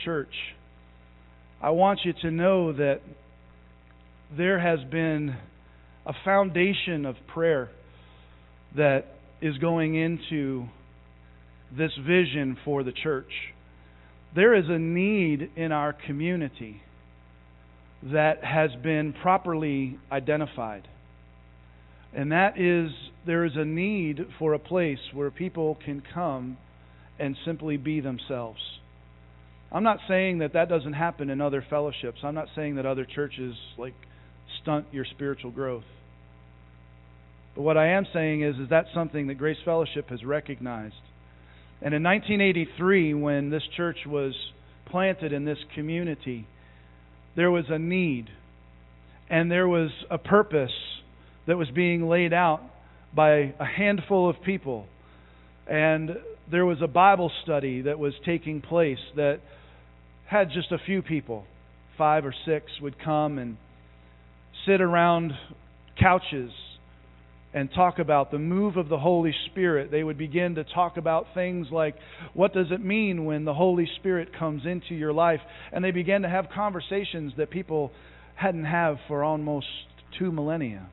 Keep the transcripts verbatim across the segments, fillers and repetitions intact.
church, I want you to know that there has been a foundation of prayer that is going into this vision for the church. There is a need in our community that has been properly identified. And that is, there is a need for a place where people can come and simply be themselves. I'm not saying that that doesn't happen in other fellowships. I'm not saying that other churches like stunt your spiritual growth. But what I am saying is, is that's something that Grace Fellowship has recognized. And in nineteen eighty-three, when this church was planted in this community, there was a need and there was a purpose that was being laid out by a handful of people. And there was a Bible study that was taking place that had just a few people. Five or six would come and sit around couches and talk about the move of the Holy Spirit. They would begin to talk about things like, what does it mean when the Holy Spirit comes into your life? And they began to have conversations that people hadn't had for almost two millennia.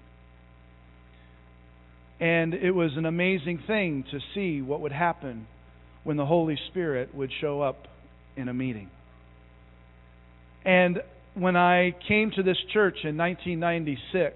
And it was an amazing thing to see what would happen when the Holy Spirit would show up in a meeting. And when I came to this church in nineteen ninety-six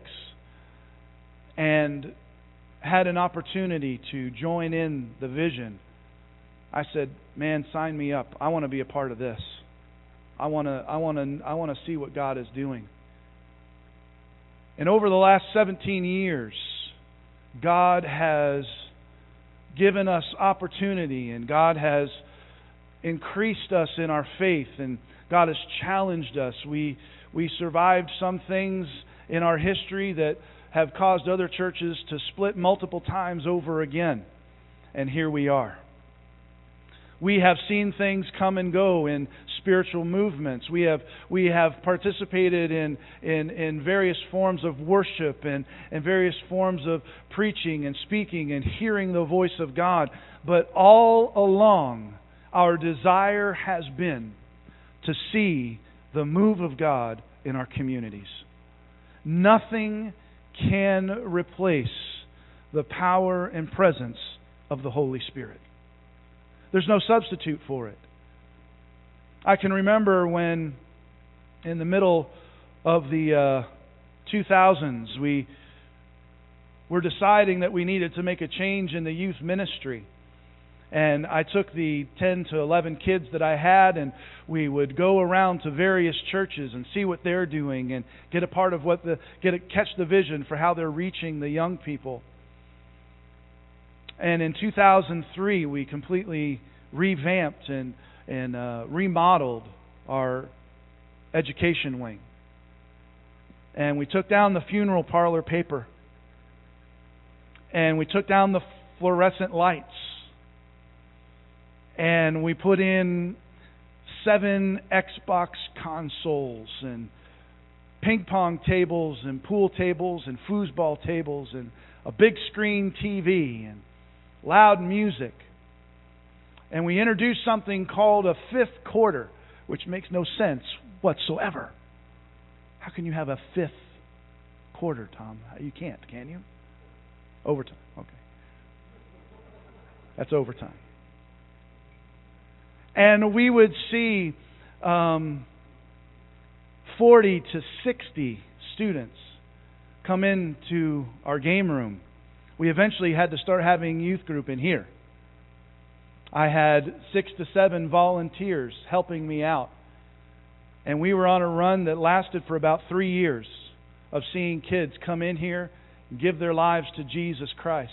and had an opportunity to join in the vision, I said, man, sign me up. I want to be a part of this. I want to I want to I want to see what God is doing. And over the last seventeen years, God has given us opportunity, and God has increased us in our faith, and God has challenged us. We we survived some things in our history that have caused other churches to split multiple times over again. And here we are. We have seen things come and go in spiritual movements. We have we have participated in in, in various forms of worship and, and various forms of preaching and speaking and hearing the voice of God. But all along, our desire has been to see the move of God in our communities. Nothing can replace the power and presence of the Holy Spirit. There's no substitute for it. I can remember when, in the middle of the uh, two thousands, we were deciding that we needed to make a change in the youth ministry. And I took the ten to eleven kids that I had, and we would go around to various churches and see what they're doing and get a part of what the get a, catch the vision for how they're reaching the young people. And in two thousand three, we completely revamped and and uh, remodeled our education wing. And we took down the funeral parlor paper, and we took down the fluorescent lights. And we put in seven Xbox consoles and ping pong tables and pool tables and foosball tables and a big screen T V and loud music. And we introduced something called a fifth quarter, which makes no sense whatsoever. How can you have a fifth quarter, Tom? You can't, can you? Overtime. Okay. That's overtime. And we would see um, forty to sixty students come into our game room. We eventually had to start having youth group in here. I had six to seven volunteers helping me out. And we were on a run that lasted for about three years of seeing kids come in here and give their lives to Jesus Christ.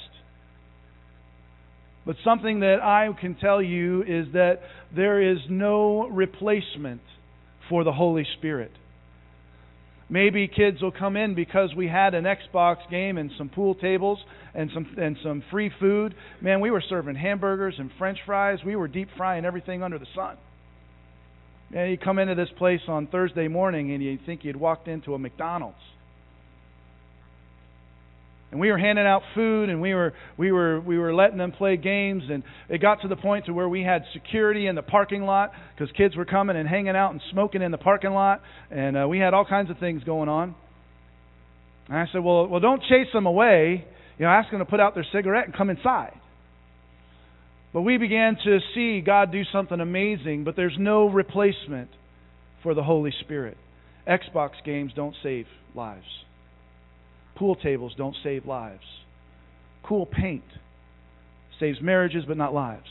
But something that I can tell you is that there is no replacement for the Holy Spirit. Maybe kids will come in because we had an Xbox game and some pool tables and some and some free food. Man, we were serving hamburgers and French fries. We were deep frying everything under the sun. And you come into this place on Thursday morning and you think you'd walked into a McDonald's. And we were handing out food, and we were we were we were letting them play games, and it got to the point to where we had security in the parking lot because kids were coming and hanging out and smoking in the parking lot, and uh, we had all kinds of things going on. And I said, "Well, well, don't chase them away. You know, ask them to put out their cigarette and come inside." But we began to see God do something amazing, but there's no replacement for the Holy Spirit. Xbox games don't save lives. Pool tables don't save lives. Cool paint saves marriages but not lives.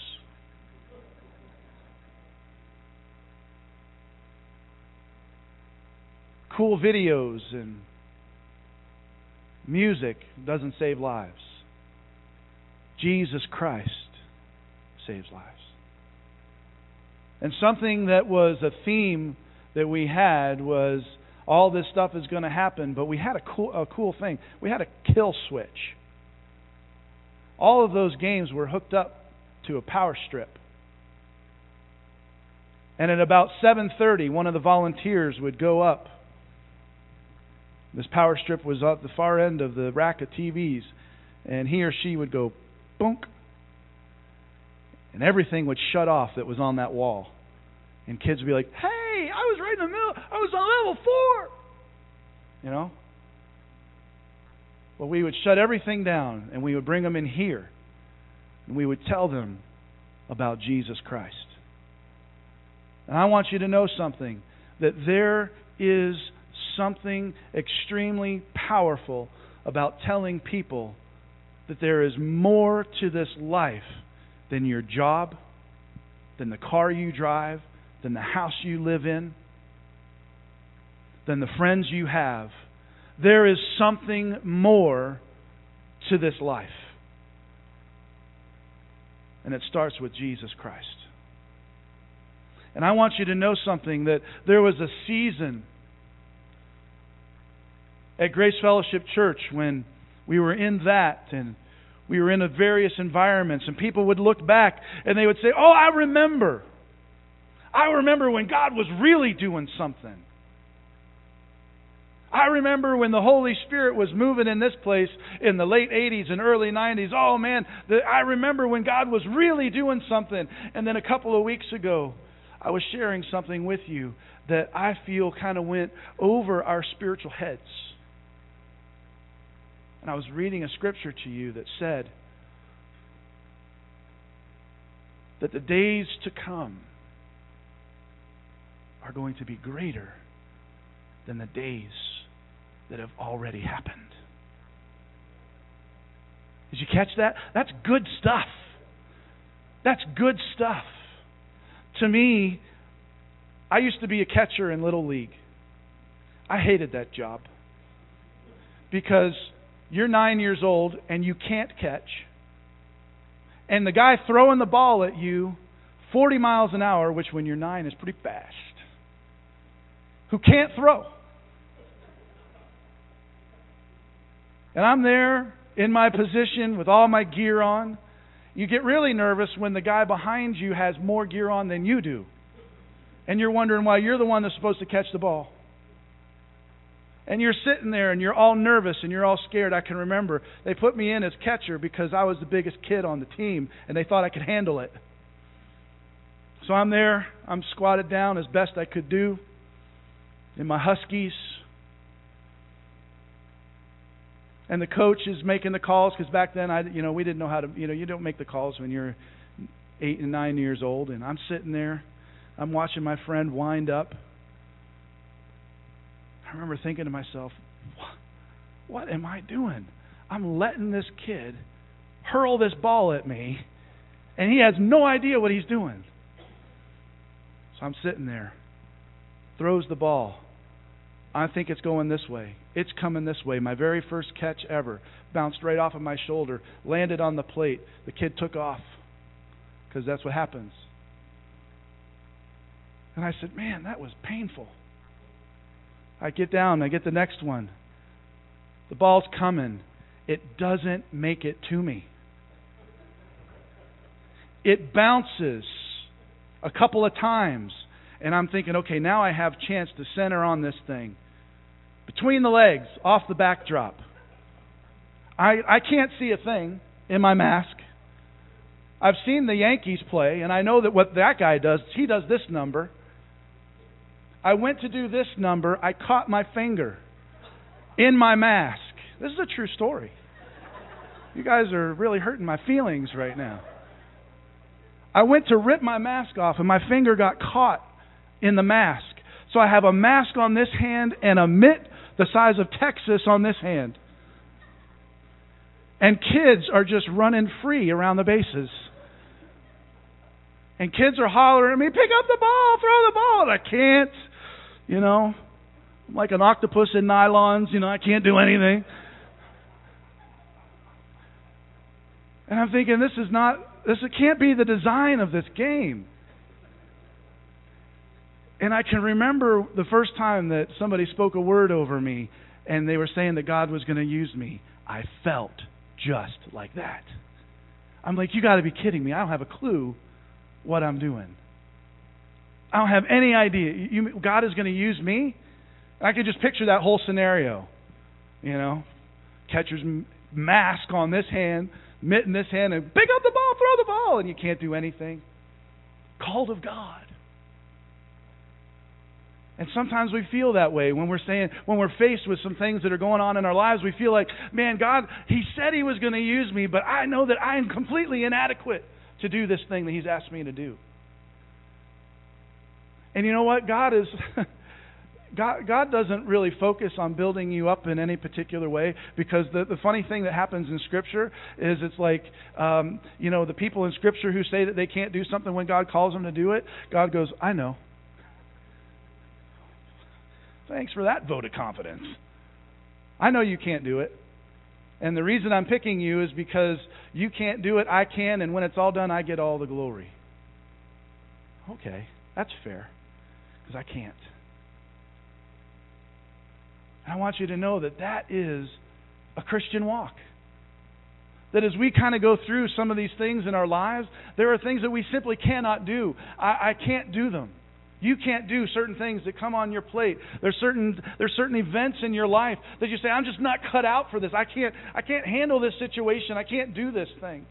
Cool videos and music doesn't save lives. Jesus Christ saves lives. And something that was a theme that we had was all this stuff is going to happen, but we had a cool, a cool thing. We had a kill switch. All of those games were hooked up to a power strip. And at about seven thirty, one of the volunteers would go up. This power strip was at the far end of the rack of T Vs, and he or she would go boonk, and everything would shut off that was on that wall. And kids would be like, "Hey, I was right in the middle. I was on level four." You know? Well, we would shut everything down, and we would bring them in here, and we would tell them about Jesus Christ. And I want you to know something, that there is something extremely powerful about telling people that there is more to this life than your job, than the car you drive, than the house you live in, than the friends you have. There is something more to this life. And it starts with Jesus Christ. And I want you to know something, that there was a season at Grace Fellowship Church when we were in that, and we were in various environments, and people would look back and they would say, "Oh, I remember. I remember when God was really doing something. I remember when the Holy Spirit was moving in this place in the late eighties and early nineties. Oh man, the, I remember when God was really doing something." And then a couple of weeks ago, I was sharing something with you that I feel kind of went over our spiritual heads. And I was reading a scripture to you that said that the days to come are going to be greater than the days that have already happened. Did you catch that? That's good stuff. That's good stuff. To me, I used to be a catcher in Little League. I hated that job because you're nine years old and you can't catch. And the guy throwing the ball at you forty miles an hour, which when you're nine is pretty fast, who can't throw. And I'm there in my position with all my gear on. You get really nervous when the guy behind you has more gear on than you do. And you're wondering why you're the one that's supposed to catch the ball. And you're sitting there and you're all nervous and you're all scared. I can remember they put me in as catcher because I was the biggest kid on the team and they thought I could handle it. So I'm there, I'm squatted down as best I could do in my Huskies. And the coach is making the calls because back then I, you know, we didn't know how to, you know, you don't make the calls when you're eight and nine years old. And I'm sitting there, I'm watching my friend wind up. I remember thinking to myself, what, what am I doing? I'm letting this kid hurl this ball at me, and he has no idea what he's doing. So I'm sitting there, throws the ball. I think it's going this way. It's coming this way. My very first catch ever. Bounced right off of my shoulder, landed on the plate. The kid took off because that's what happens. And I said, man, that was painful. I get down, I get the next one. The ball's coming. It doesn't make it to me. It bounces a couple of times. And I'm thinking, okay, now I have a chance to center on this thing. Between the legs, off the backdrop. I, I can't see a thing in my mask. I've seen the Yankees play, and I know that what that guy does, he does this number. I went to do this number. I caught my finger in my mask. This is a true story. You guys are really hurting my feelings right now. I went to rip my mask off, and my finger got caught in the mask. So I have a mask on this hand and a mitt the size of Texas on this hand. And kids are just running free around the bases. And kids are hollering at me, pick up the ball, throw the ball. And I can't, you know. I'm like an octopus in nylons, you know, I can't do anything. And I'm thinking, this is not, this can't be the design of this game. And I can remember the first time that somebody spoke a word over me and they were saying that God was going to use me. I felt just like that. I'm like, you got to be kidding me. I don't have a clue what I'm doing. I don't have any idea. You, God is going to use me? I could just picture that whole scenario. You know, catcher's mask on this hand, mitt in this hand, and pick up the ball, throw the ball, and you can't do anything. Called of God. And sometimes we feel that way when we're saying, when we're faced with some things that are going on in our lives, we feel like, man, God, He said He was going to use me, but I know that I am completely inadequate to do this thing that He's asked me to do. And you know what? God is God, God doesn't really focus on building you up in any particular way, because the, the funny thing that happens in Scripture is it's like, um, you know, the people in Scripture who say that they can't do something when God calls them to do it, God goes, I know. Thanks for that vote of confidence. I know you can't do it. And the reason I'm picking you is because you can't do it, I can, and when it's all done, I get all the glory. Okay, that's fair, because I can't. And I want you to know that that is a Christian walk. That as we kind of go through some of these things in our lives, there are things that we simply cannot do. I, I can't do them. You can't do certain things that come on your plate. There's certain there's certain events in your life that you say, I'm just not cut out for this. I can't I can't handle this situation. I can't do this thing.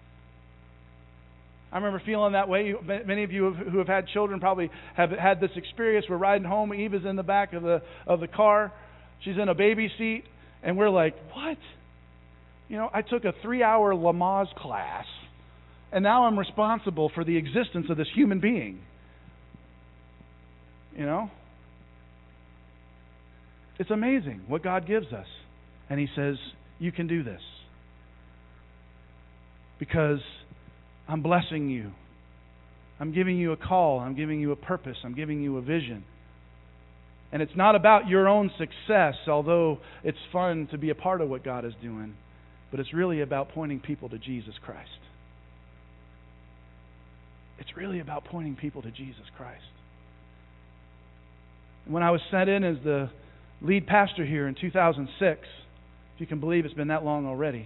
I remember feeling that way. Many of you who have had children probably have had this experience. We're riding home. Eve is in the back of the of the car. She's in a baby seat, and we're like, what? You know, I took a three-hour Lamaze class, and now I'm responsible for the existence of this human being. You know? It's amazing what God gives us. And He says, you can do this. Because I'm blessing you. I'm giving you a call. I'm giving you a purpose. I'm giving you a vision. And it's not about your own success, although it's fun to be a part of what God is doing. But it's really about pointing people to Jesus Christ. It's really about pointing people to Jesus Christ. When I was sent in as the lead pastor here in two thousand six, if you can believe it's been that long already,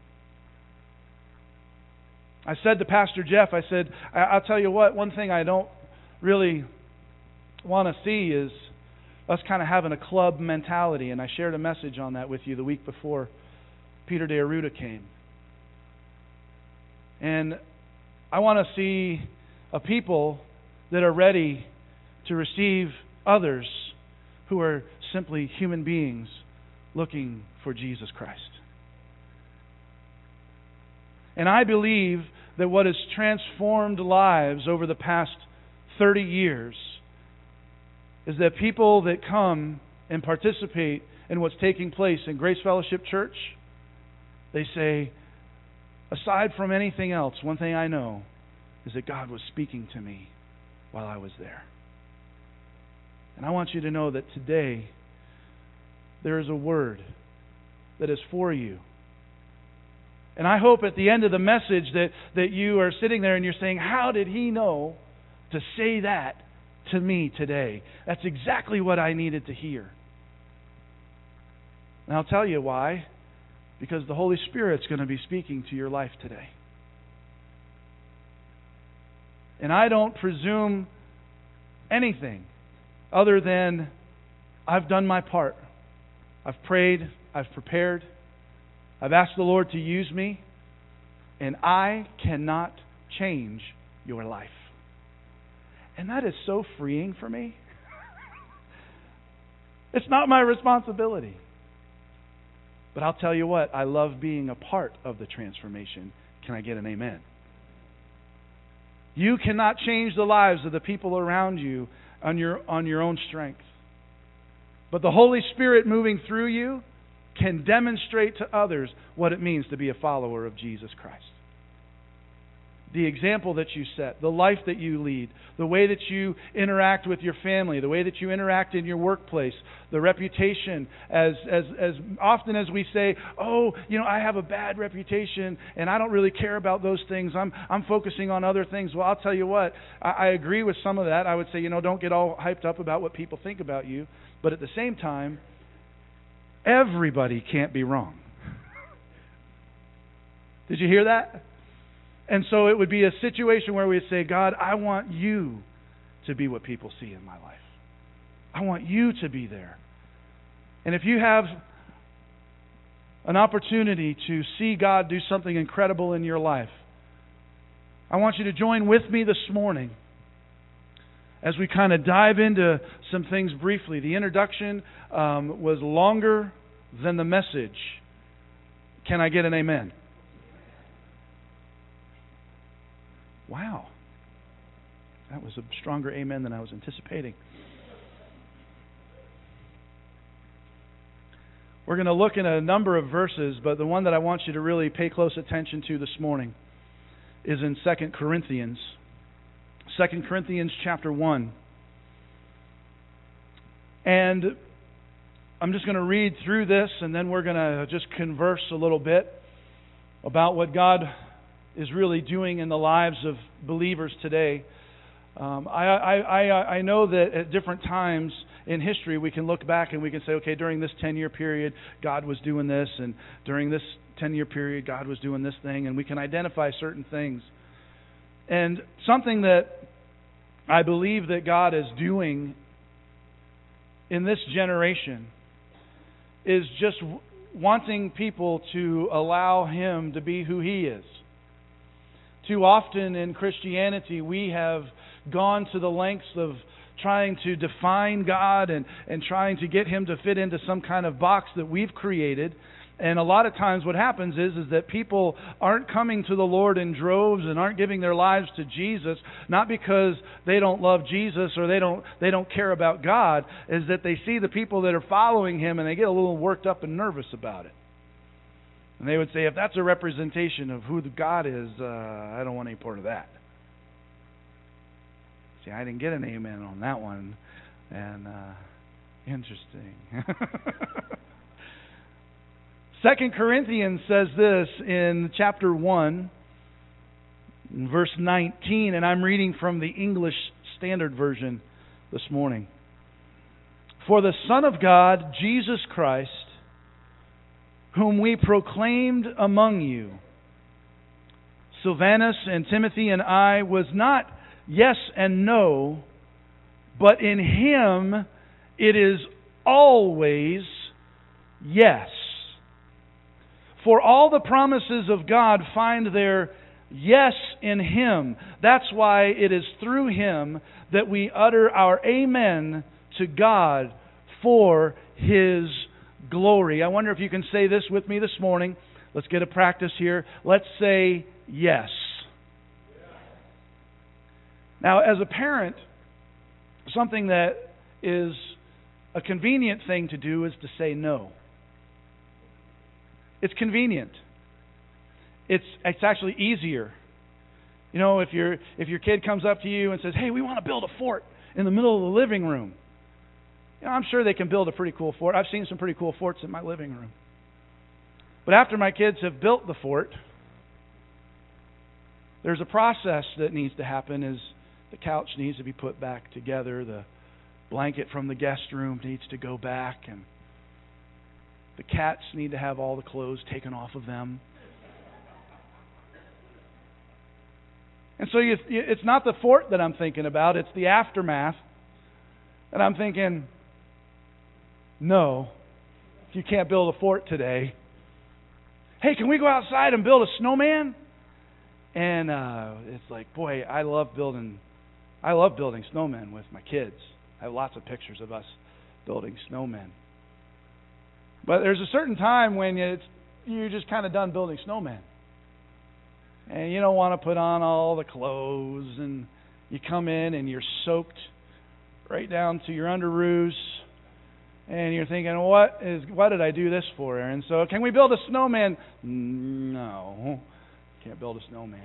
I said to Pastor Jeff, I said, I'll tell you what, one thing I don't really want to see is us kind of having a club mentality. And I shared a message on that with you the week before Peter De Aruda came. And I want to see a people that are ready to receive others who are simply human beings looking for Jesus Christ. And I believe that what has transformed lives over the past thirty years is that people that come and participate in what's taking place in Grace Fellowship Church, they say, aside from anything else, one thing I know is that God was speaking to me while I was there. And I want you to know that today there is a word that is for you. And I hope at the end of the message that, that you are sitting there and you're saying, how did he know to say that to me today? That's exactly what I needed to hear. And I'll tell you why. Because the Holy Spirit's going to be speaking to your life today. And I don't presume anything other than I've done my part. I've prayed, I've prepared, I've asked the Lord to use me, and I cannot change your life. And that is so freeing for me. It's not my responsibility. But I'll tell you what, I love being a part of the transformation. Can I get an amen? You cannot change the lives of the people around you on your, on your own strength. But the Holy Spirit moving through you can demonstrate to others what it means to be a follower of Jesus Christ. The example that you set, the life that you lead, the way that you interact with your family, the way that you interact in your workplace, the reputation. As as as often as we say, "Oh, you know, I have a bad reputation, and I don't really care about those things. I'm I'm focusing on other things." Well, I'll tell you what, I, I agree with some of that. I would say, you know, don't get all hyped up about what people think about you, but at the same time, everybody can't be wrong. Did you hear that? And so it would be a situation where we'd say, God, I want you to be what people see in my life. I want you to be there. And if you have an opportunity to see God do something incredible in your life, I want you to join with me this morning as we kind of dive into some things briefly. The introduction um, was longer than the message. Can I get an amen? Wow. That was a stronger amen than I was anticipating. We're going to look in a number of verses, but the one that I want you to really pay close attention to this morning is in Second Corinthians. Second Corinthians chapter one. And I'm just going to read through this, and then we're going to just converse a little bit about what God is really doing in the lives of believers today. Um, I, I, I, I know that at different times in history we can look back and we can say, okay, during this ten-year period, God was doing this, and during this ten-year period, God was doing this thing, and we can identify certain things. And something that I believe that God is doing in this generation is just wanting people to allow Him to be who He is. Too often in Christianity, we have gone to the lengths of trying to define God and, and trying to get Him to fit into some kind of box that we've created. And a lot of times what happens is, is that people aren't coming to the Lord in droves and aren't giving their lives to Jesus, not because they don't love Jesus or they don't they don't care about God, is that they see the people that are following Him and they get a little worked up and nervous about it. And they would say, if that's a representation of who the God is, uh, I don't want any part of that. See, I didn't get an amen on that one. And, uh, interesting. Second Corinthians says this in chapter one, in verse nineteen, and I'm reading from the English Standard Version this morning. For the Son of God, Jesus Christ, whom we proclaimed among you, Silvanus and Timothy and I, was not yes and no, but in Him it is always yes. For all the promises of God find their yes in Him. That's why it is through Him that we utter our amen to God for His glory. I wonder if you can say this with me this morning. Let's get a practice here. Let's say yes. Now, as a parent, something that is a convenient thing to do is to say no. It's convenient. It's it's actually easier. You know, if your if your kid comes up to you and says, "Hey, we want to build a fort in the middle of the living room," you know, I'm sure they can build a pretty cool fort. I've seen some pretty cool forts in my living room. But after my kids have built the fort, there's a process that needs to happen. Is the couch needs to be put back together, the blanket from the guest room needs to go back, and the cats need to have all the clothes taken off of them. And so you, it's not the fort that I'm thinking about, it's the aftermath. And I'm thinking, no, you can't build a fort today. hey, can we go outside and build a snowman? And uh, it's like, boy, I love building, I love building snowmen with my kids. I have lots of pictures of us building snowmen. But there's a certain time when it's, you're just kind of done building snowmen. And you don't want to put on all the clothes, and you come in and you're soaked right down to your underoos, and you're thinking, what is, what did I do this for? And so, can we build a snowman? No, can't build a snowman.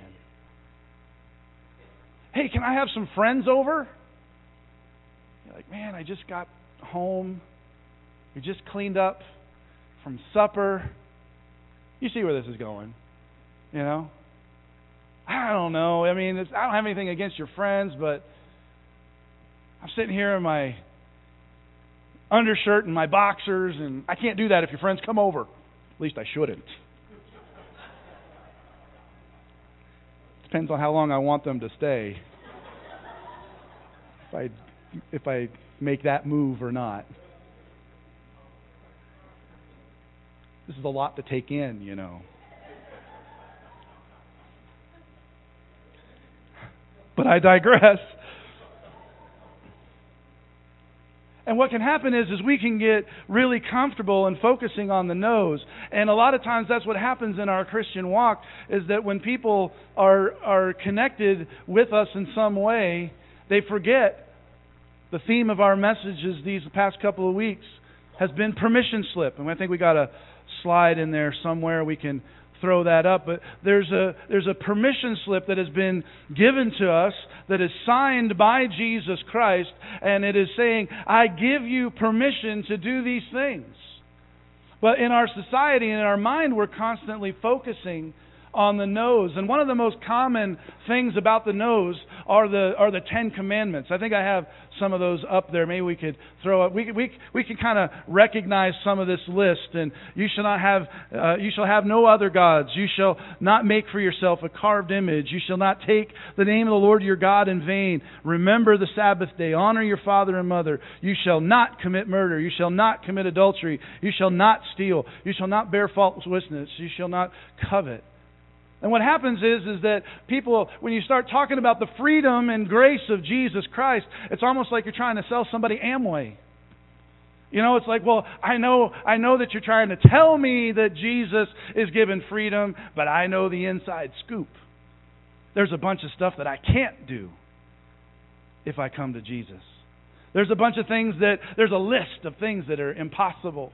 Hey, can I have some friends over? You're like, man, I just got home. We just cleaned up from supper. You see where this is going, you know? I don't know. I mean, it's, I don't have anything against your friends, but I'm sitting here in my undershirt and my boxers, and I can't do that if your friends come over. At least I shouldn't. Depends on how long I want them to stay. If I if I make that move or not. This is a lot to take in, you know. But I digress. And what can happen is, is we can get really comfortable in focusing on the no's. And a lot of times that's what happens in our Christian walk, is that when people are are connected with us in some way, they forget the theme of our messages these past couple of weeks has been permission slip. And I think we got a slide in there somewhere. We can throw that up. But there's a there's a permission slip that has been given to us that is signed by Jesus Christ, and it is saying, I give you permission to do these things. But in our society and in our mind, we're constantly focusing on the no's. And one of the most common things about the no's are the are the Ten Commandments. I think I have some of those up there. Maybe we could throw up. We we we can kind of recognize some of this list. And you shall not have uh, you shall have no other gods. You shall not make for yourself a carved image. You shall not take the name of the Lord your God in vain. Remember the Sabbath day. Honor your father and mother. You shall not commit murder. You shall not commit adultery. You shall not steal. You shall not bear false witness. You shall not covet. And what happens is, is that people, when you start talking about the freedom and grace of Jesus Christ, it's almost like you're trying to sell somebody Amway. You know, it's like, well, I know, I know that you're trying to tell me that Jesus is given freedom, but I know the inside scoop. There's a bunch of stuff that I can't do if I come to Jesus. There's a bunch of things that, there's a list of things that are impossible.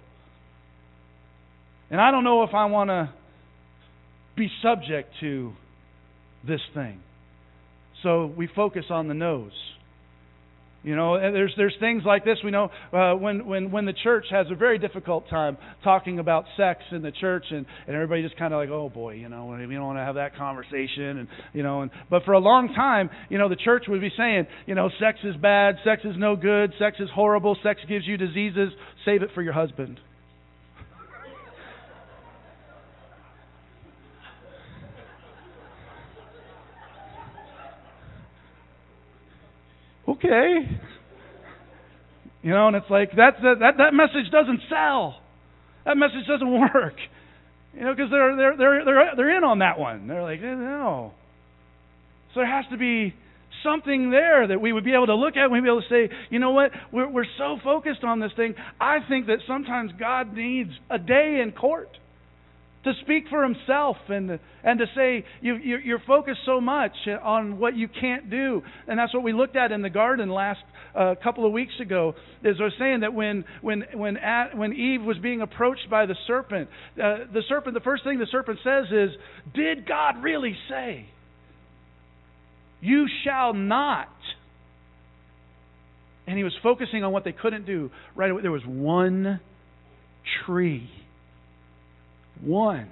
And I don't know if I want to be subject to this thing. So we focus on the no's. You know, and there's there's things like this. We know uh, when when when the church has a very difficult time talking about sex in the church, and, and everybody just kind of like, oh boy, you know, we don't want to have that conversation, and you know, and but for a long time, you know, the church would be saying, you know, sex is bad, sex is no good, sex is horrible, sex gives you diseases. Save it for your husband. Okay. You know, and it's like, that, that, that message doesn't sell. That message doesn't work. You know, because they're, they're, they're, they're, they're in on that one. They're like, no. So there has to be something there that we would be able to look at and we'd be able to say, you know what, we're, we're so focused on this thing, I think that sometimes God needs a day in court to speak for himself and and to say you, you, you're focused so much on what you can't do. And that's what we looked at in the garden last uh, couple of weeks ago. Is I was saying that when when when at, when Eve was being approached by the serpent, uh, the serpent, the first thing the serpent says is, did God really say, you shall not? And he was focusing on what they couldn't do. Right away, there was one tree. One.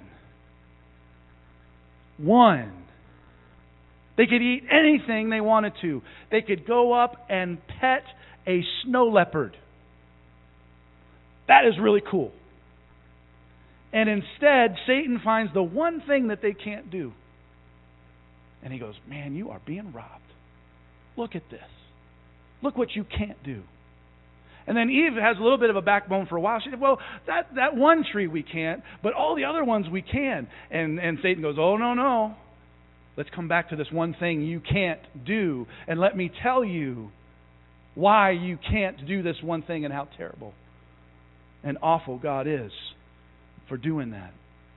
One. They could eat anything they wanted to. They could go up and pet a snow leopard. That is really cool. And instead, Satan finds the one thing that they can't do. And he goes, man, you are being robbed. Look at this. Look what you can't do. And then Eve has a little bit of a backbone for a while. She said, well, that, that one tree we can't, but all the other ones we can. And, and Satan goes, oh, no, no. Let's come back to this one thing you can't do. And let me tell you why you can't do this one thing and how terrible and awful God is for doing that.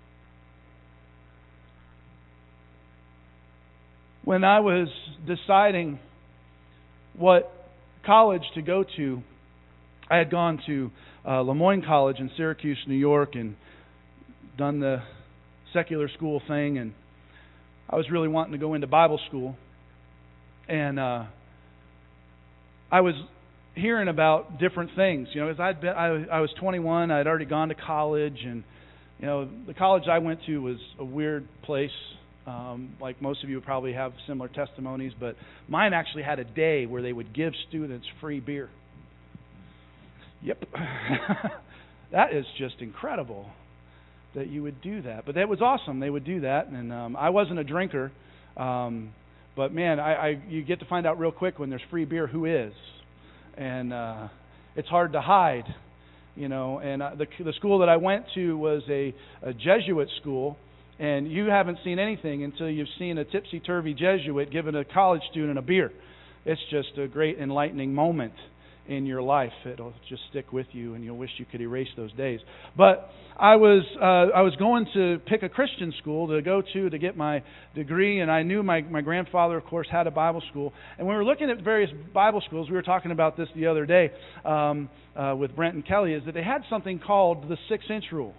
When I was deciding what college to go to, I had gone to uh, Le Moyne College in Syracuse, New York, and done the secular school thing, and I was really wanting to go into Bible school. And uh, I was hearing about different things, you know, because I'd been, I, I was twenty-one, I'd already gone to college, and you know, the college I went to was a weird place. Um, like most of you probably have similar testimonies, but mine actually had a day where they would give students free beer. Yep. That is just incredible that you would do that. But that was awesome. They would do that. And um, I wasn't a drinker. Um, but, man, I, I you get to find out real quick when there's free beer who is. And uh, it's hard to hide, you know. And uh, the, the school that I went to was a, a Jesuit school. And you haven't seen anything until you've seen a tipsy-turvy Jesuit giving a college student a beer. It's just a great enlightening moment in your life. It'll just stick with you, and you'll wish you could erase those days. But I was uh, I was going to pick a Christian school to go to to get my degree, and I knew my, my grandfather, of course, had a Bible school. And when we were looking at various Bible schools, we were talking about this the other day um, uh, with Brent and Kelly, is that they had something called the six-inch rule.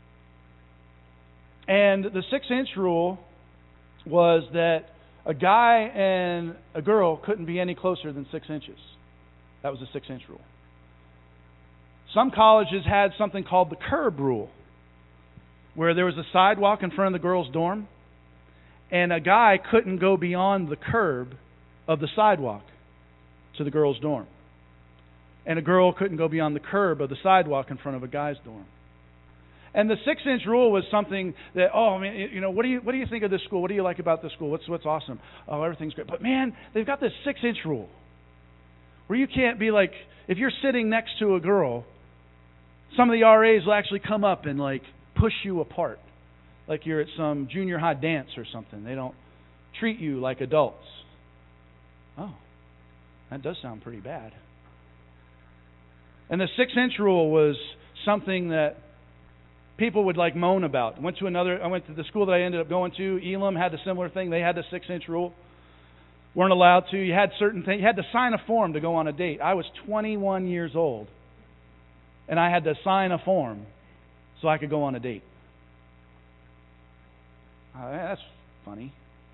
And the six-inch rule was that a guy and a girl couldn't be any closer than six inches. That was the six-inch rule. Some colleges had something called the curb rule, where there was a sidewalk in front of the girls' dorm, and a guy couldn't go beyond the curb of the sidewalk to the girls' dorm. And a girl couldn't go beyond the curb of the sidewalk in front of a guy's dorm. And the six-inch rule was something that, oh, I mean, you know, what do you what do you think of this school? What do you like about this school? What's what's awesome? Oh, everything's great. But man, they've got this six-inch rule where you can't be like, if you're sitting next to a girl, some of the R As will actually come up and like push you apart, like you're at some junior high dance or something. They don't treat you like adults. Oh, that does sound pretty bad. And the six-inch rule was something that people would like moan about. I went to another. I went to the school that I ended up going to. Elam had a similar thing. They had the six-inch rule. Weren't allowed to. You had certain things. You had to sign a form to go on a date. I was twenty-one years old, and I had to sign a form so I could go on a date. Uh, that's funny.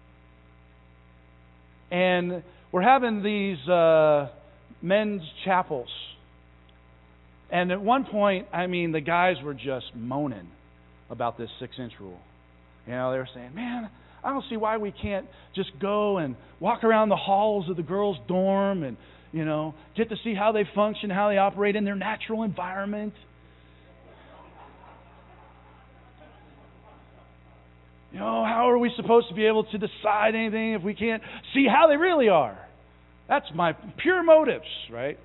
And we're having these uh, men's chapels. And at one point, I mean, the guys were just moaning about this six-inch rule. You know, they were saying, man, I don't see why we can't just go and walk around the halls of the girls' dorm and, you know, get to see how they function, how they operate in their natural environment. You know, how are we supposed to be able to decide anything if we can't see how they really are? That's my pure motives, right?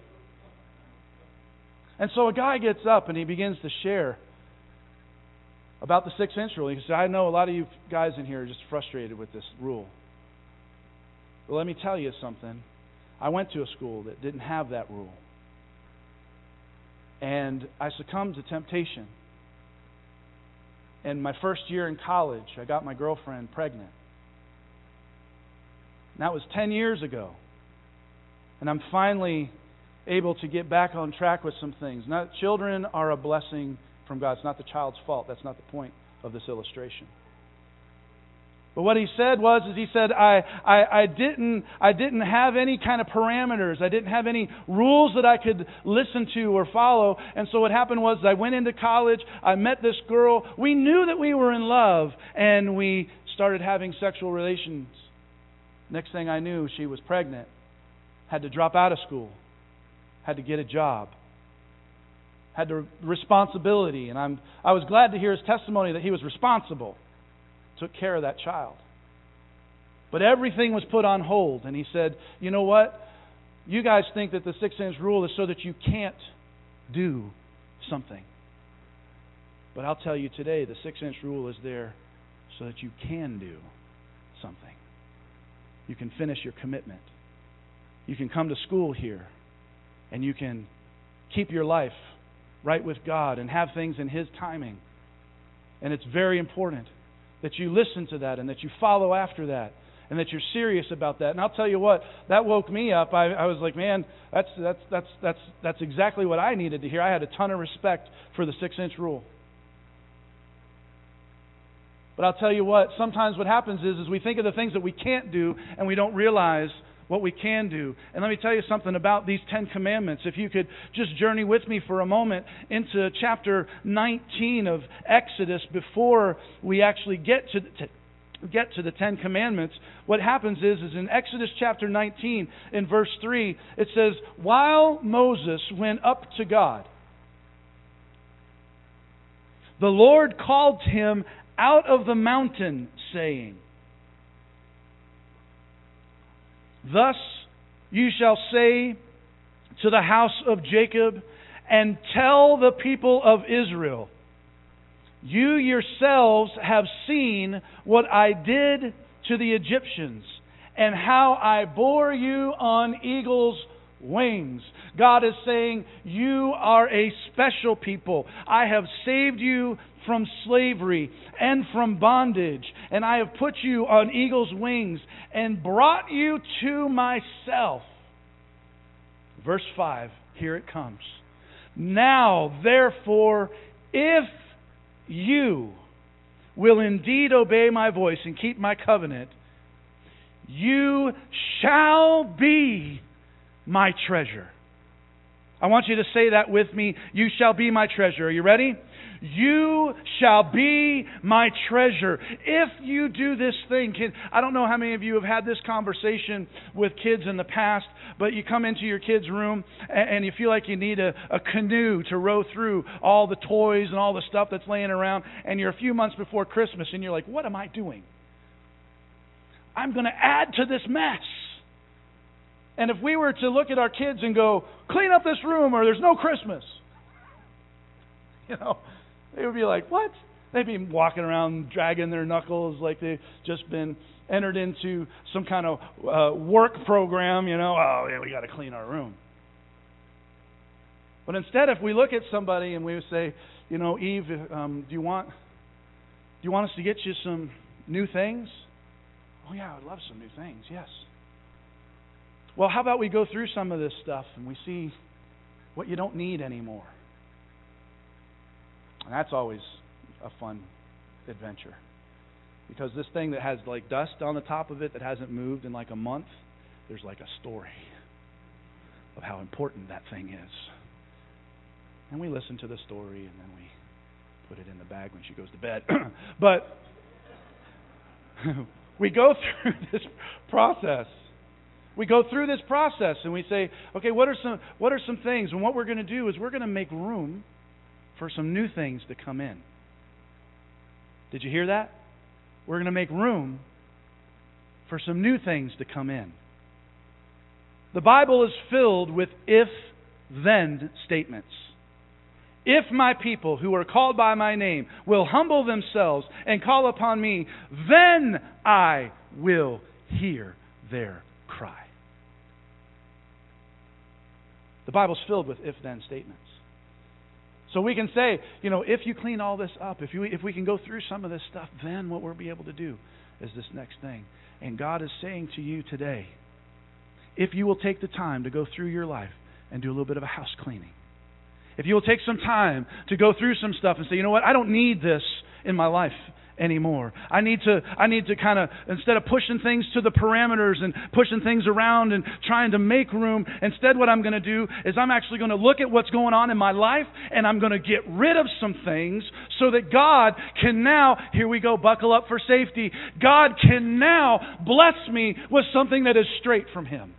And so a guy gets up and he begins to share about the six-inch rule. He says, I know a lot of you guys in here are just frustrated with this rule. But let me tell you something. I went to a school that didn't have that rule. And I succumbed to temptation. And my first year in college, I got my girlfriend pregnant. And that was ten years ago. And I'm finally able to get back on track with some things. Now, children are a blessing from God. It's not the child's fault. That's not the point of this illustration. But what he said was, is he said, I, I, I didn't I didn't have any kind of parameters. I didn't have any rules that I could listen to or follow. And so what happened was I went into college. I met this girl. We knew that we were in love, and we started having sexual relations. Next thing I knew, she was pregnant. Had to drop out of school. Had to get a job. Had the responsibility. And I'm I was glad to hear his testimony that he was responsible. Took care of that child. But everything was put on hold. And he said, you know what? You guys think that the six-inch rule is so that you can't do something. But I'll tell you today, the six-inch rule is there so that you can do something. You can finish your commitment. You can come to school here, and you can keep your life right with God and have things in His timing. And it's very important that you listen to that and that you follow after that and that you're serious about that. And I'll tell you what, that woke me up. I, I was like, man, that's that's that's that's that's exactly what I needed to hear. I had a ton of respect for the six-inch rule. But I'll tell you what, sometimes what happens is, is we think of the things that we can't do and we don't realize what we can do. And let me tell you something about these Ten Commandments. If you could just journey with me for a moment into chapter nineteen of Exodus before we actually get to, to get to the Ten Commandments. What happens is, is in Exodus chapter nineteen, in verse three, it says, while Moses went up to God, the Lord called him out of the mountain, saying, thus you shall say to the house of Jacob, and tell the people of Israel, you yourselves have seen what I did to the Egyptians, and how I bore you on eagle's wings. God is saying, you are a special people. I have saved you from slavery and from bondage, and I have put you on eagle's wings and brought you to myself. Verse five, here it comes. Now, therefore, if you will indeed obey my voice and keep my covenant, you shall be my treasure. I want you to say that with me. You shall be my treasure. Are you ready? You shall be my treasure. If you do this thing, kid, I don't know how many of you have had this conversation with kids in the past, but you come into your kid's room and, and you feel like you need a, a canoe to row through all the toys and all the stuff that's laying around, and you're a few months before Christmas and you're like, what am I doing? I'm going to add to this mess. And if we were to look at our kids and go, clean up this room or there's no Christmas, you know, they would be like, what? They'd be walking around dragging their knuckles like they've just been entered into some kind of uh, work program, you know. Oh, yeah, we got to clean our room. But instead, if we look at somebody and we say, you know, Eve, um, do you want, do you want us to get you some new things? Oh, yeah, I'd love some new things, yes. Well, how about we go through some of this stuff and we see what you don't need anymore? And that's always a fun adventure. Because this thing that has like dust on the top of it that hasn't moved in like a month, there's like a story of how important that thing is. And we listen to the story and then we put it in the bag when she goes to bed. But we go through this process. We go through this process and we say, okay, what are some what are some things? And what we're going to do is we're going to make room for some new things to come in. Did you hear that? We're going to make room for some new things to come in. The Bible is filled with if-then statements. If my people who are called by my name will humble themselves and call upon me, then I will hear their cry. The Bible's filled with if-then statements. So we can say, you know, if you clean all this up, if you if we can go through some of this stuff, then what we'll be able to do is this next thing. And God is saying to you today, if you will take the time to go through your life and do a little bit of a house cleaning, if you will take some time to go through some stuff and say, you know what, I don't need this in my life anymore. I need to I need to kind of, instead of pushing things to the parameters and pushing things around and trying to make room, instead what I'm going to do is I'm actually going to look at what's going on in my life and I'm going to get rid of some things so that God can now, here we go, buckle up for safety, God can now bless me with something that is straight from Him.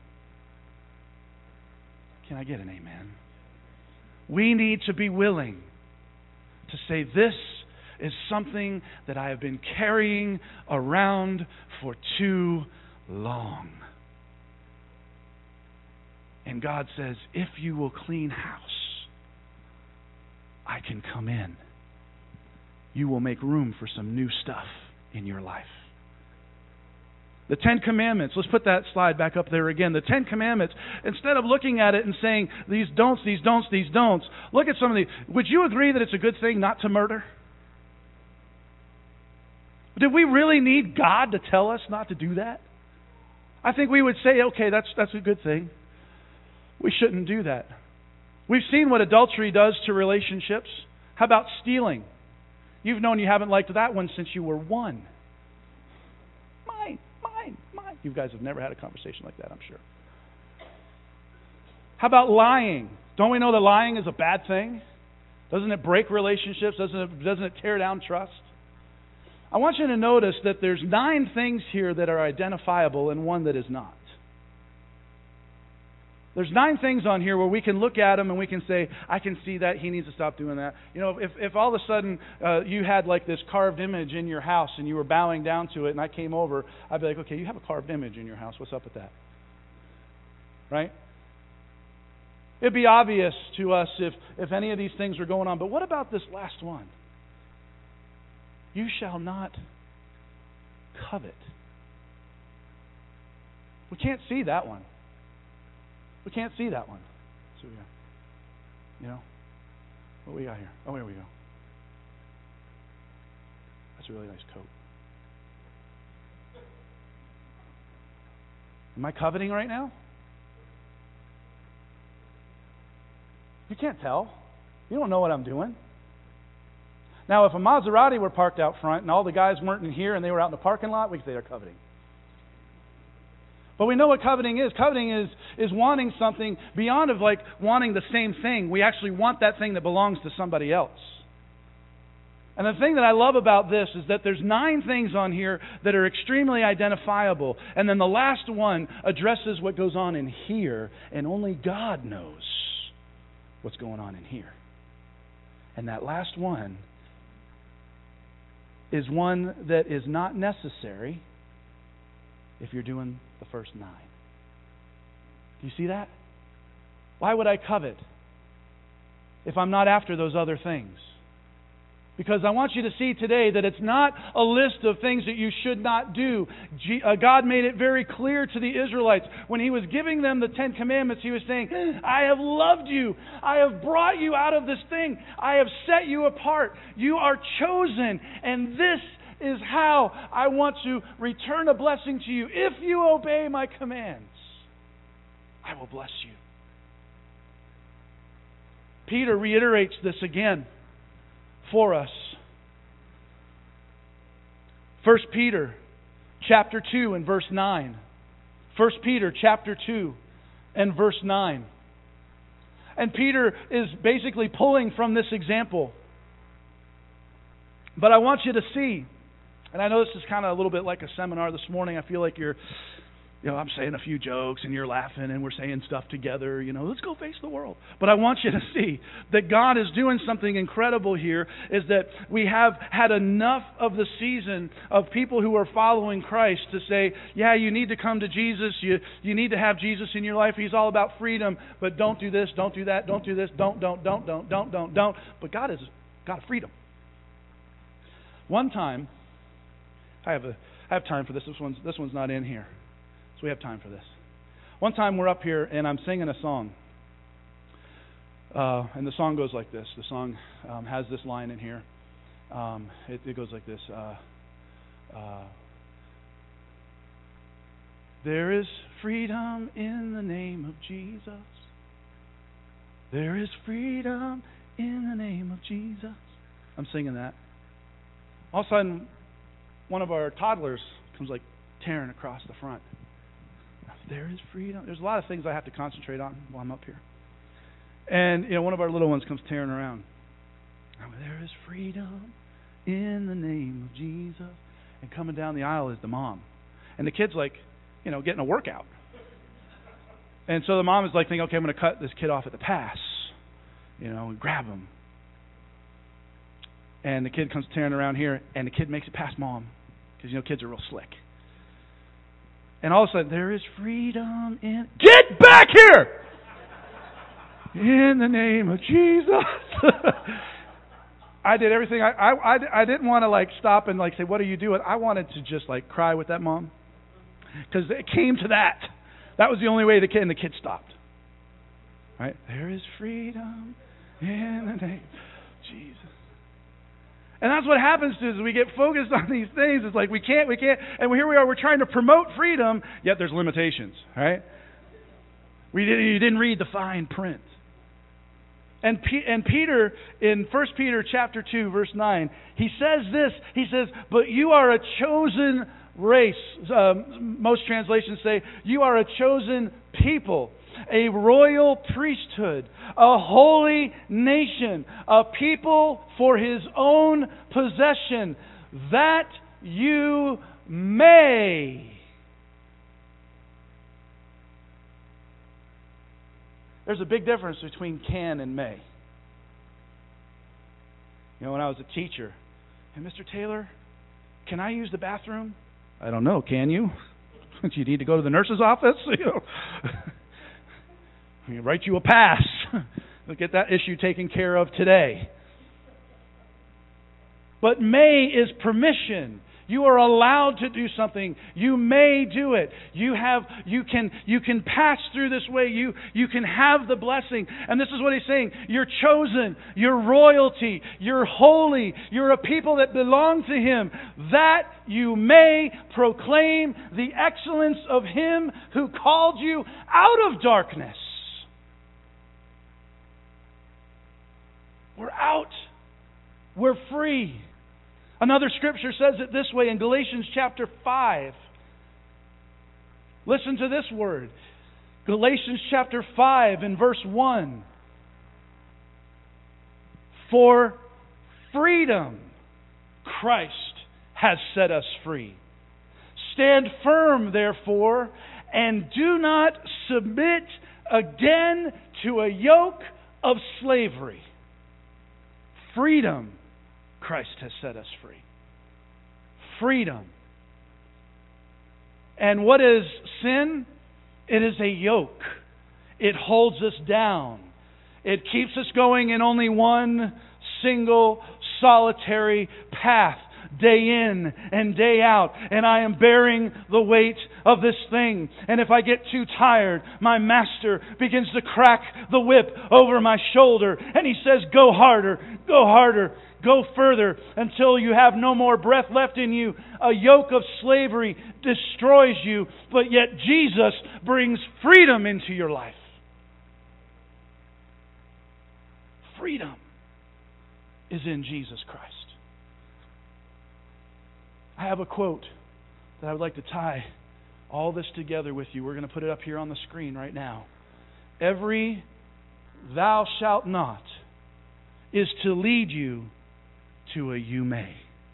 Can I get an amen? We need to be willing to say, this is something that I have been carrying around for too long. And God says, if you will clean house, I can come in. You will make room for some new stuff in your life. The Ten Commandments, let's put that slide back up there again. The Ten Commandments, instead of looking at it and saying, these don'ts, these don'ts, these don'ts, look at some of these. Would you agree that it's a good thing not to murder? Did we really need God to tell us not to do that? I think we would say, okay, that's that's a good thing. We shouldn't do that. We've seen what adultery does to relationships. How about stealing? You've known you haven't liked that one since you were one. Mine, mine, mine. You guys have never had a conversation like that, I'm sure. How about lying? Don't we know that lying is a bad thing? Doesn't it break relationships? Doesn't it, doesn't it tear down trust? I want you to notice that there's nine things here that are identifiable and one that is not. There's nine things on here where we can look at them and we can say, I can see that, he needs to stop doing that. You know, if, if all of a sudden uh, you had like this carved image in your house and you were bowing down to it and I came over, I'd be like, okay, you have a carved image in your house. What's up with that? Right? It'd be obvious to us if, if any of these things were going on. But what about this last one? You shall not covet. We can't see that one. We can't see that one. So we got, you know, what we got here? Oh, here we go. That's a really nice coat. Am I coveting right now? You can't tell. You don't know what I'm doing. Now, if a Maserati were parked out front and all the guys weren't in here and they were out in the parking lot, we could say they're coveting. But we know what coveting is. Coveting is is wanting something beyond of like wanting the same thing. We actually want that thing that belongs to somebody else. And the thing that I love about this is that there's nine things on here that are extremely identifiable. And then the last one addresses what goes on in here. And only God knows what's going on in here. And that last one is one that is not necessary if you're doing the first nine. Do you see that? Why would I covet if I'm not after those other things? Because I want you to see today that it's not a list of things that you should not do. God made it very clear to the Israelites. When He was giving them the Ten Commandments, He was saying, I have loved you. I have brought you out of this thing. I have set you apart. You are chosen. And this is how I want to return a blessing to you. If you obey my commands, I will bless you. Peter reiterates this again for us. First Peter chapter two and verse nine. First Peter chapter two and verse nine. And Peter is basically pulling from this example. But I want you to see, and I know this is kind of a little bit like a seminar this morning. I feel like you're, you know, I'm saying a few jokes and you're laughing and we're saying stuff together. You know, let's go face the world. But I want you to see that God is doing something incredible here. Is that we have had enough of the season of people who are following Christ to say, yeah, you need to come to Jesus. You you need to have Jesus in your life. He's all about freedom. But don't do this. Don't do that. Don't do this. Don't, don't, don't, don't, don't, don't, don't. But God is God of freedom. One time, I have a I have time for this. This one's this one's not in here. So we have time for this. One time we're up here and I'm singing a song. Uh, and the song goes like this. The song um, has this line in here. Um, it, it goes like this. Uh, uh, there is freedom in the name of Jesus. There is freedom in the name of Jesus. I'm singing that. All of a sudden, one of our toddlers comes like tearing across the front. There is freedom. There's a lot of things I have to concentrate on while I'm up here. And, you know, one of our little ones comes tearing around. There is freedom in the name of Jesus. And coming down the aisle is the mom. And the kid's like, you know, getting a workout. And so the mom is like thinking, okay, I'm going to cut this kid off at the pass, you know, and grab him. And the kid comes tearing around here, and the kid makes it past mom. Because, you know, kids are real slick. And all of a sudden, there is freedom in... Get back here! In the name of Jesus. I did everything. I, I, I, I didn't want to like stop and like say, what are you doing? I wanted to just like cry with that mom. Because it came to that. That was the only way the kid, and the kid stopped. Right? There is freedom in the name of Jesus. And that's what happens to us. We get focused on these things. It's like we can't, we can't. And here we are, we're trying to promote freedom, yet there's limitations. Right? We didn't, you didn't read the fine print. And P- and Peter, in First Peter chapter two, verse nine, he says this. He says, but you are a chosen race. Um, most translations say, you are a chosen people, a royal priesthood, a holy nation, a people for His own possession, that you may. There's a big difference between can and may. You know, when I was a teacher, hey, Mister Taylor, can I use the bathroom? I don't know. Can you? Do you need to go to the nurse's office? You know, we write you a pass. We'll get that issue taken care of today. But may is permission. You are allowed to do something. You may do it. You have, you can, you can pass through this way. You, you can have the blessing. And this is what he's saying. You're chosen. You're royalty. You're holy. You're a people that belong to Him. That you may proclaim the excellence of Him who called you out of darkness. We're out. We're free. Another scripture says it this way in Galatians chapter five. Listen to this word. Galatians chapter five and verse one. For freedom Christ has set us free. Stand firm, therefore, and do not submit again to a yoke of slavery. Freedom Christ has set us free. Freedom. And what is sin? It is a yoke. It holds us down. It keeps us going in only one single solitary path, day in and day out. And I am bearing the weight of this thing. And if I get too tired, my master begins to crack the whip over my shoulder. And he says, go harder, go harder. Go further until you have no more breath left in you. A yoke of slavery destroys you, but yet Jesus brings freedom into your life. Freedom is in Jesus Christ. I have a quote that I would like to tie all this together with you. We're going to put it up here on the screen right now. Every thou shalt not is to lead you to a you may.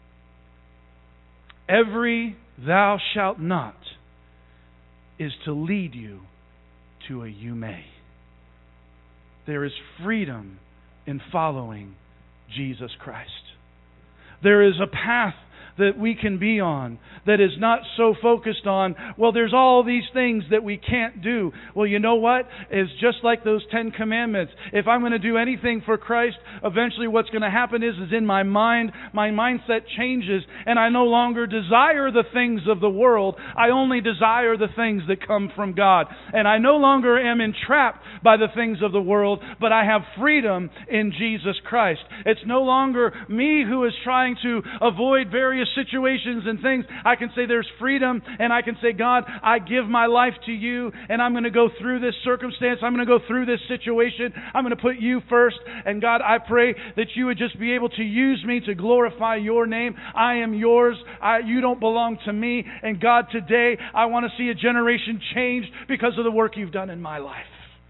Every thou shalt not is to lead you to a you may. There is freedom in following Jesus Christ. There is a path that we can be on that is not so focused on, well, there's all these things that we can't do. Well, you know what? It's just like those Ten Commandments. If I'm going to do anything for Christ, eventually what's going to happen is, is in my mind, my mindset changes, and I no longer desire the things of the world. I only desire the things that come from God. And I no longer am entrapped by the things of the world, but I have freedom in Jesus Christ. It's no longer me who is trying to avoid various situations and things. I can say there's freedom, and I can say, God, I give my life to you, and I'm going to go through this circumstance. I'm going to go through this situation. I'm going to put you first. And God, I pray that you would just be able to use me to glorify your name. I am yours. I, you don't belong to me. And God, today I want to see a generation changed because of the work you've done in my life.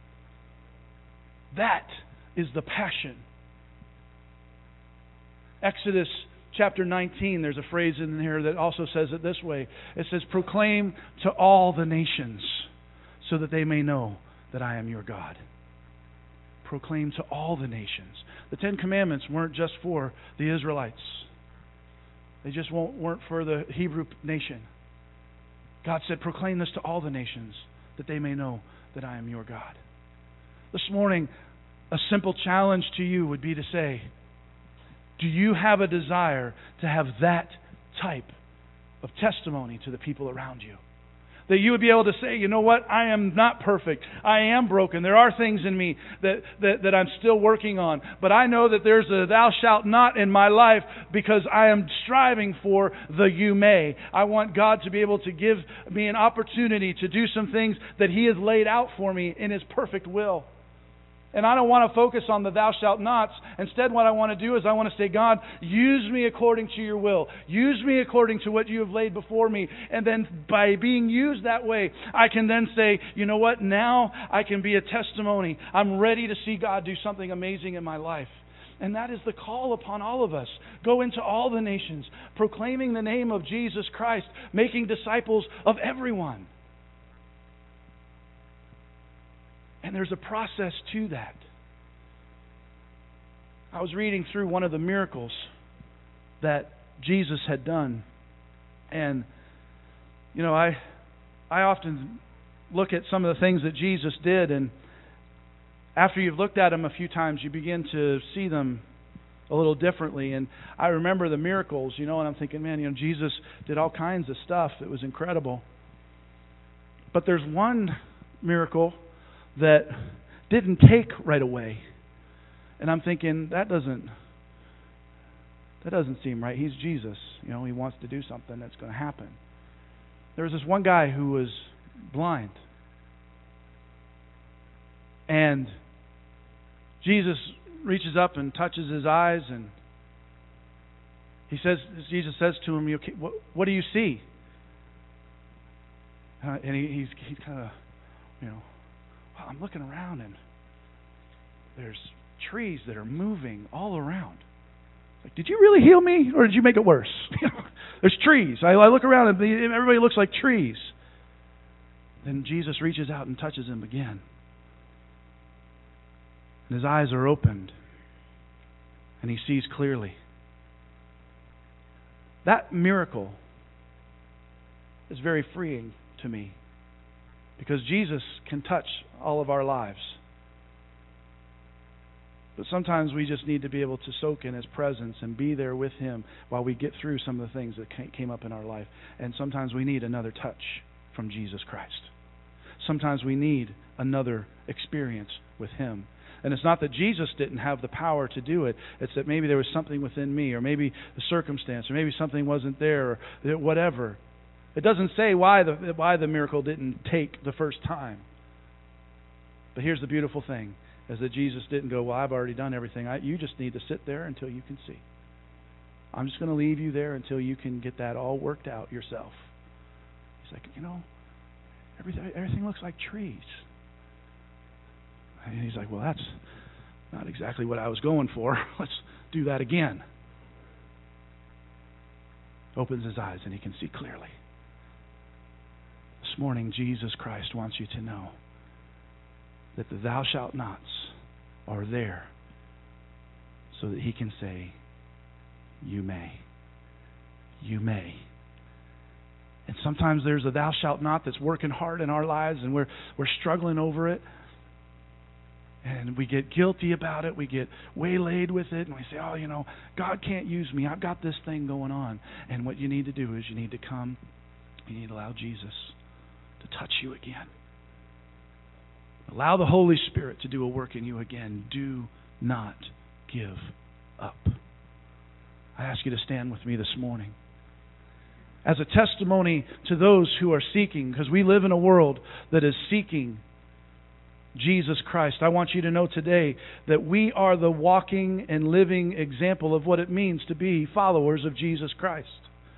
That is the passion. Exodus chapter nineteen, there's a phrase in here that also says it this way. It says, proclaim to all the nations so that they may know that I am your God. Proclaim to all the nations. The Ten Commandments weren't just for the Israelites. They just weren't for the Hebrew nation. God said, proclaim this to all the nations that they may know that I am your God. This morning, a simple challenge to you would be to say, Do you have a desire to have that type of testimony to the people around you? That you would be able to say, you know what, I am not perfect. I am broken. There are things in me that, that, that I'm still working on. But I know that there's a thou shalt not in my life because I am striving for the you may. I want God to be able to give me an opportunity to do some things that He has laid out for me in His perfect will. And I don't want to focus on the thou shalt nots. Instead, what I want to do is I want to say, God, use me according to your will. Use me according to what you have laid before me. And then by being used that way, I can then say, you know what? Now I can be a testimony. I'm ready to see God do something amazing in my life. And that is the call upon all of us. Go into all the nations, proclaiming the name of Jesus Christ, making disciples of everyone. And there's a process to that. I was reading through one of the miracles that Jesus had done. And, you know, I I often look at some of the things that Jesus did, and after you've looked at them a few times, you begin to see them a little differently. And I remember the miracles, you know, and I'm thinking, man, you know, Jesus did all kinds of stuff. It was incredible. But there's one miracle that didn't take right away. And I'm thinking, that doesn't that doesn't seem right. He's Jesus. You know, He wants to do something that's going to happen. There was this one guy who was blind. And Jesus reaches up and touches his eyes, and he says, Jesus says to him, what, what do you see? Uh, and he, he's, he's kind of, you know, I'm looking around and there's trees that are moving all around. Like, did you really heal me, or did you make it worse? There's trees. I, I look around and everybody looks like trees. Then Jesus reaches out and touches him again. And his eyes are opened and he sees clearly. That miracle is very freeing to me, because Jesus can touch all of our lives. But sometimes we just need to be able to soak in His presence and be there with Him while we get through some of the things that came up in our life. And sometimes we need another touch from Jesus Christ. Sometimes we need another experience with Him. And it's not that Jesus didn't have the power to do it. It's that maybe there was something within me, or maybe the circumstance, or maybe something wasn't there, or whatever. It doesn't say why the why the miracle didn't take the first time. But here's the beautiful thing, is that Jesus didn't go, well, I've already done everything. I, you just need to sit there until you can see. I'm just going to leave you there until you can get that all worked out yourself. He's like, you know, everything, everything looks like trees. And he's like, well, that's not exactly what I was going for. Let's do that again. Opens his eyes and he can see clearly. This morning, Jesus Christ wants you to know that the thou shalt nots are there so that He can say, you may. You may. And sometimes there's a thou shalt not that's working hard in our lives, and we're we're struggling over it. And we get guilty about it. We get waylaid with it. And we say, oh, you know, God can't use me. I've got this thing going on. And what you need to do is you need to come. You need to allow Jesus to touch you again. Allow the Holy Spirit to do a work in you again. Do not give up. I ask you to stand with me this morning. As a testimony to those who are seeking, because we live in a world that is seeking Jesus Christ, I want you to know today that we are the walking and living example of what it means to be followers of Jesus Christ.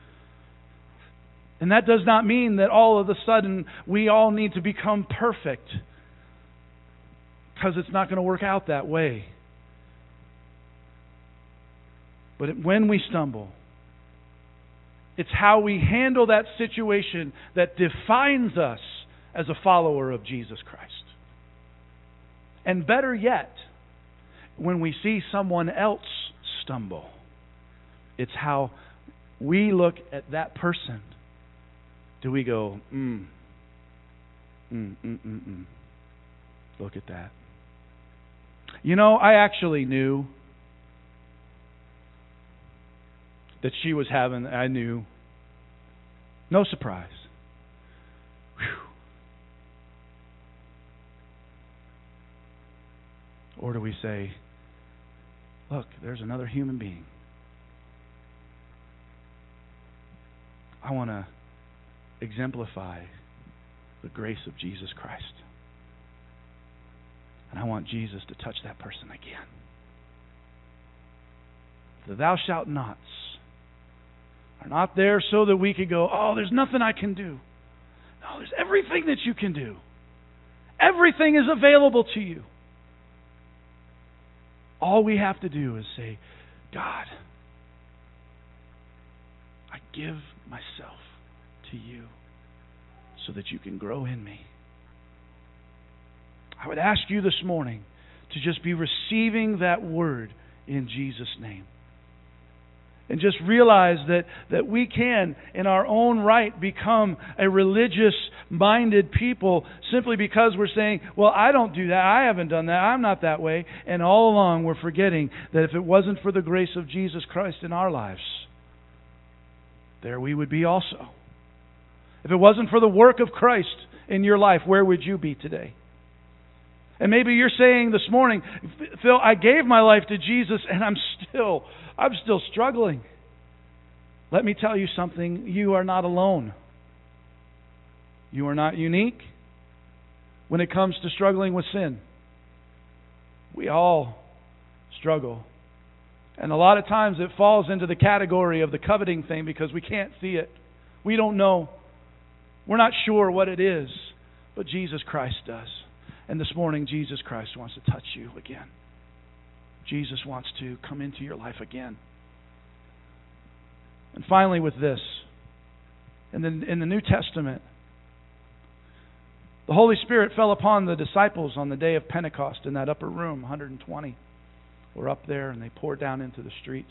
And that does not mean that all of a sudden we all need to become perfect, because it's not going to work out that way. But when we stumble, it's how we handle that situation that defines us as a follower of Jesus Christ. And better yet, when we see someone else stumble, it's how we look at that person. Do we go, mm, mm, mm, mm, mm. Look at that. You know, I actually knew that she was having, I knew. No surprise. Whew. Or do we say, look, there's another human being. I want to exemplify the grace of Jesus Christ. And I want Jesus to touch that person again. The thou shalt nots are not there so that we could go, oh, there's nothing I can do. No, there's everything that you can do. Everything is available to you. All we have to do is say, God, I give myself to you so that you can grow in me. I would ask you this morning to just be receiving that word in Jesus' name. And just realize that, that we can, in our own right, become a religious-minded people simply because we're saying, well, I don't do that, I haven't done that, I'm not that way. And all along we're forgetting that if it wasn't for the grace of Jesus Christ in our lives, there we would be also. If it wasn't for the work of Christ in your life, where would you be today? And maybe you're saying this morning, Phil, I gave my life to Jesus and I'm still, I'm still struggling. Let me tell you something. You are not alone. You are not unique when it comes to struggling with sin. We all struggle. And a lot of times it falls into the category of the coveting thing because we can't see it. We don't know. We're not sure what it is, but Jesus Christ does. And this morning, Jesus Christ wants to touch you again. Jesus wants to come into your life again. And finally with this, in the, in the New Testament, the Holy Spirit fell upon the disciples on the day of Pentecost in that upper room, one hundred twenty. Were up there and they poured down into the streets.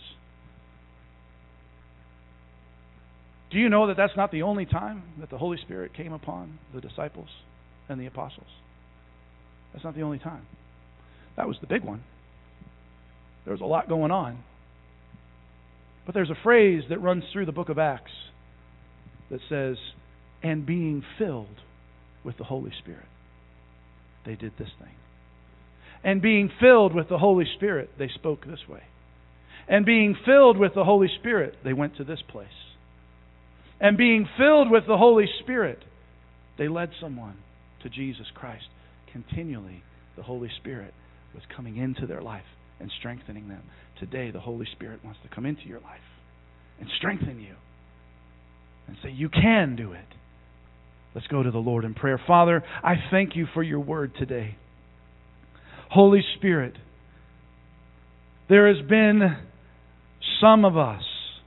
Do you know that that's not the only time that the Holy Spirit came upon the disciples and the apostles? That's not the only time. That was the big one. There was a lot going on. But there's a phrase that runs through the book of Acts that says, and being filled with the Holy Spirit. They did this thing. And being filled with the Holy Spirit, they spoke this way. And being filled with the Holy Spirit, they went to this place. And being filled with the Holy Spirit, they led someone to Jesus Christ. Continually, the Holy Spirit was coming into their life and strengthening them. Today, the Holy Spirit wants to come into your life and strengthen you and say, you can do it. Let's go to the Lord in prayer. Father, I thank you for your word today. Holy Spirit, there has been some of us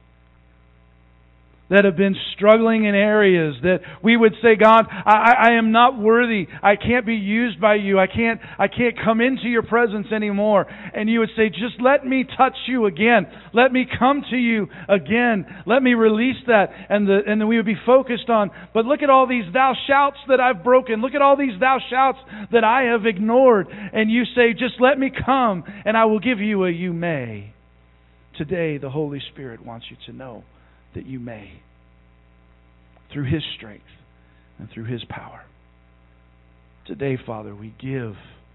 that have been struggling in areas that we would say, God, I, I am not worthy. I can't be used by you. I can't, I can't come into your presence anymore. And you would say, just let me touch you again. Let me come to you again. Let me release that. And the, and then we would be focused on, but look at all these thou shouts that I've broken. Look at all these thou shouts that I have ignored. And you say, just let me come and I will give you a you may. Today, the Holy Spirit wants you to know that you may, through His strength and through His power. Today, Father, we give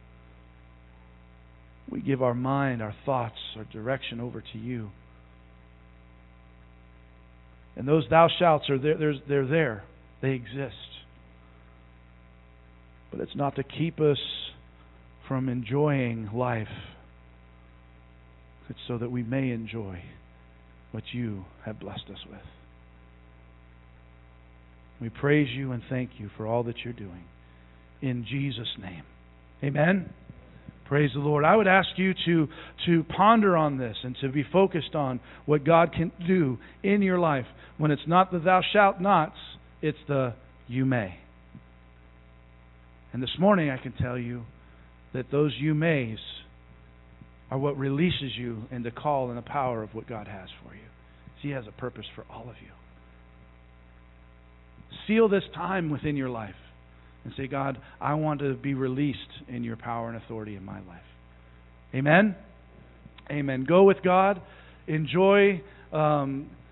we give our mind, our thoughts, our direction over to you. And those thou shouts are there, there's, they're there. They exist. But it's not to keep us from enjoying life. It's so that we may enjoy what you have blessed us with. We praise you and thank you for all that you're doing. In Jesus' name. Amen. Praise the Lord. I would ask you to, to ponder on this and to be focused on what God can do in your life. When it's not the thou shalt nots, it's the you may. And this morning I can tell you that those you mays are what releases you in the call and the power of what God has for you. He has a purpose for all of you. Seal this time within your life and say, God, I want to be released in your power and authority in my life. Amen? Amen. Go with God. Enjoy um,